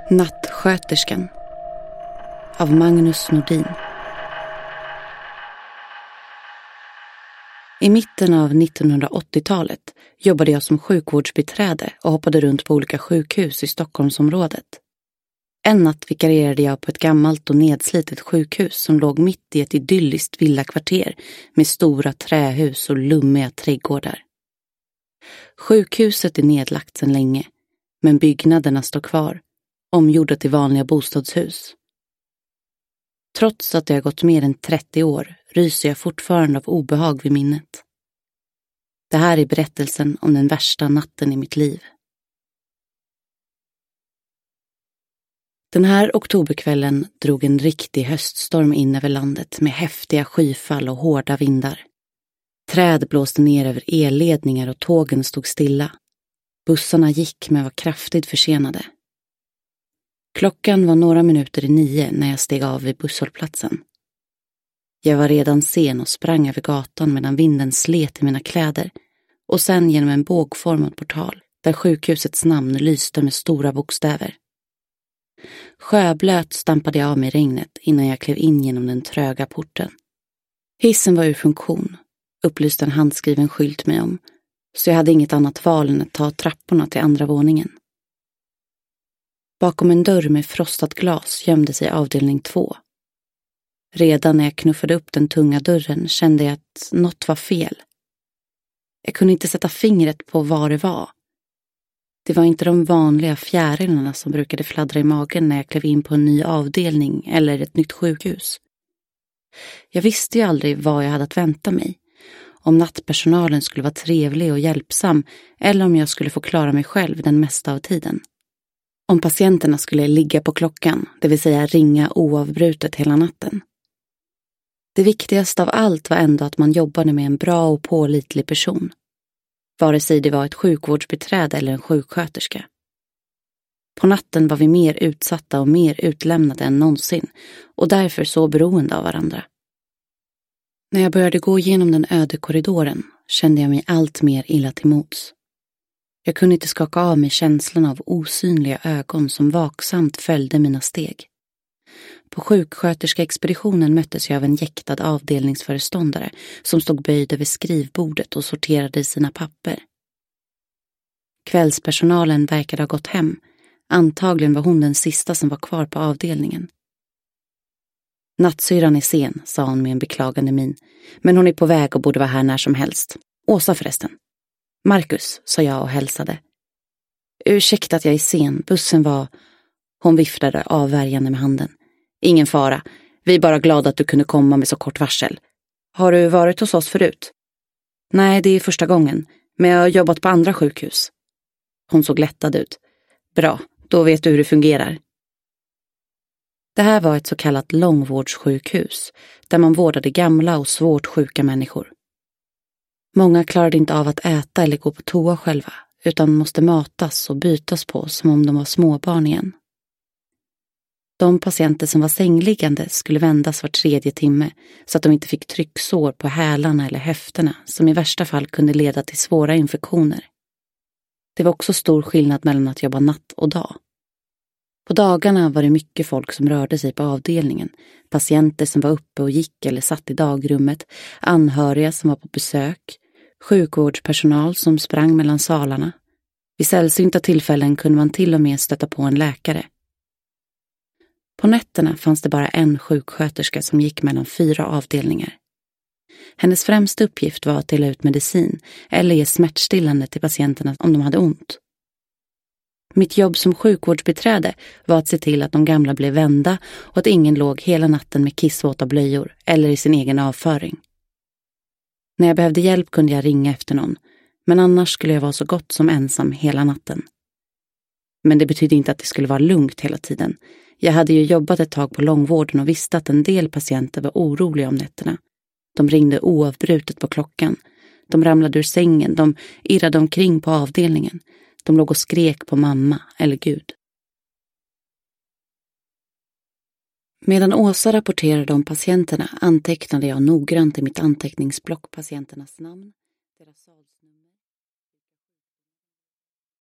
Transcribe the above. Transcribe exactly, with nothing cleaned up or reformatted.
Nattsköterskan av Magnus Nordin. I mitten av nittonhundraåttiotalet jobbade jag som sjukvårdsbiträde och hoppade runt på olika sjukhus i Stockholmsområdet. En natt vikarierade jag på ett gammalt och nedslitet sjukhus som låg mitt i ett idylliskt villakvarter med stora trähus och lummiga trädgårdar. Sjukhuset är nedlagt sedan länge, men byggnaderna står kvar, omgjorda till vanliga bostadshus. Trots att det har gått mer än trettio år ryser jag fortfarande av obehag vid minnet. Det här är berättelsen om den värsta natten i mitt liv. Den här oktoberkvällen drog en riktig höststorm in över landet med häftiga skyfall och hårda vindar. Träd blåste ner över elledningar och tågen stod stilla. Bussarna gick men var kraftigt försenade. Klockan var några minuter i nio när jag steg av vid busshållplatsen. Jag var redan sen och sprang över gatan medan vinden slet i mina kläder och sen genom en bågformad portal där sjukhusets namn lyste med stora bokstäver. Sjöblöt stampade jag av mig regnet innan jag klev in genom den tröga porten. Hissen var ur funktion, upplyste en handskriven skylt mig om, så jag hade inget annat val än att ta trapporna till andra våningen. Bakom en dörr med frostat glas gömde sig avdelning två. Redan när jag knuffade upp den tunga dörren kände jag att något var fel. Jag kunde inte sätta fingret på vad det var. Det var inte de vanliga fjärilarna som brukade fladdra i magen när jag klev in på en ny avdelning eller ett nytt sjukhus. Jag visste ju aldrig vad jag hade att vänta mig. Om nattpersonalen skulle vara trevlig och hjälpsam eller om jag skulle få klara mig själv den mesta av tiden. Om patienterna skulle ligga på klockan, det vill säga ringa oavbrutet hela natten. Det viktigaste av allt var ändå att man jobbade med en bra och pålitlig person. Vare sig det var ett sjukvårdsbiträde eller en sjuksköterska. På natten var vi mer utsatta och mer utlämnade än någonsin och därför så beroende av varandra. När jag började gå igenom den öde korridoren kände jag mig allt mer illa till mods. Jag kunde inte skaka av mig känslan av osynliga ögon som vaksamt följde mina steg. På sjuksköterskeexpeditionen möttes jag av en jäktad avdelningsföreståndare som stod böjd över skrivbordet och sorterade i sina papper. Kvällspersonalen verkade ha gått hem. Antagligen var hon den sista som var kvar på avdelningen. Nattsyran är sen, sa hon med en beklagande min. Men hon är på väg och borde vara här när som helst. Åsa förresten. Marcus, sa jag och hälsade. Ursäkta att jag är sen, bussen var... Hon viftade avvärjande med handen. Ingen fara, vi är bara glada att du kunde komma med så kort varsel. Har du varit hos oss förut? Nej, det är första gången, men jag har jobbat på andra sjukhus. Hon såg lättad ut. Bra, då vet du hur det fungerar. Det här var ett så kallat långvårdssjukhus, där man vårdade gamla och svårt sjuka människor. Många klarade inte av att äta eller gå på toa själva, utan måste matas och bytas på som om de var småbarn igen. De patienter som var sängliggande skulle vändas var tredje timme så att de inte fick trycksår på hälarna eller höfterna som i värsta fall kunde leda till svåra infektioner. Det var också stor skillnad mellan att jobba natt och dag. På dagarna var det mycket folk som rörde sig på avdelningen, patienter som var uppe och gick eller satt i dagrummet, anhöriga som var på besök, sjukvårdspersonal som sprang mellan salarna. Vid sällsynta tillfällen kunde man till och med stöta på en läkare. På nätterna fanns det bara en sjuksköterska som gick mellan fyra avdelningar. Hennes främsta uppgift var att dela ut medicin eller ge smärtstillande till patienterna om de hade ont. Mitt jobb som sjukvårdsbiträde var att se till att de gamla blev vända och att ingen låg hela natten med kissvåta blöjor eller i sin egen avföring. När jag behövde hjälp kunde jag ringa efter någon, men annars skulle jag vara så gott som ensam hela natten. Men det betydde inte att det skulle vara lugnt hela tiden. Jag hade ju jobbat ett tag på långvården och visste att en del patienter var oroliga om nätterna. De ringde oavbrutet på klockan. De ramlade ur sängen, de irrade omkring på avdelningen. De låg och skrek på mamma eller Gud. Medan Åsa rapporterade om patienterna antecknade jag noggrant i mitt anteckningsblock patienternas namn,